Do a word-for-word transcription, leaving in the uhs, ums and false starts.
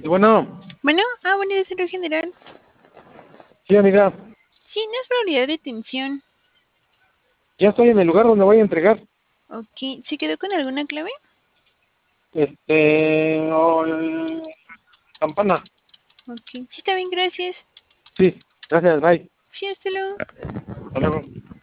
Y bueno, Bueno, ah, bueno, de salud general. sí, amiga, Sí, no es prioridad de atención. ya estoy en el lugar donde voy a entregar. Ok, ¿se quedó con alguna clave? Este, oh, eh, campana. Ok, sí, está bien, gracias. Sí, gracias, bye. Sí, hasta luego. Hasta luego.